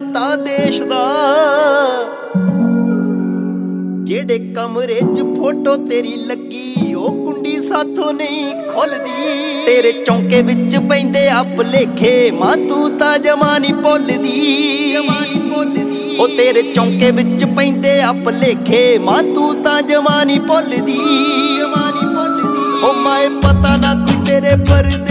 ਦਿੱਤਾ ਦੇਸ਼ ਦਾ। ਜਿਹੜੇ ਕਮਰੇ 'ਚ ਫੋਟੋ ਤੇਰੀ ਲੱਗੀ ਉਹ ਕੁੰਡੀ ਸਾਥੋਂ ਨਹੀਂ ਖੁੱਲਦੀ। ਤੇਰੇ ਚੌਂਕੇ ਵਿੱਚ ਪੈਂਦੇ ਆ ਭੁਲੇਖੇ ਮਾਂ ਤੂੰ ਤਾਂ ਜਮਾਂ ਨੀ ਭੁੱਲਦੀ। ਉਹ ਤੇਰੇ ਚੌਂਕੇ ਵਿੱਚ ਪੈਂਦੇ ਆ ਭੁਲੇਖੇ ਮਾਂ ਤੂੰ ਤਾਂ ਜਮਾਂ ਨੀ ਭੁੱਲਦੀ। ਉਹ ਮਾਏ ਪਤਾ ਨਾ ਕੋਈ ਤੇਰੇ ਪਰਦੇ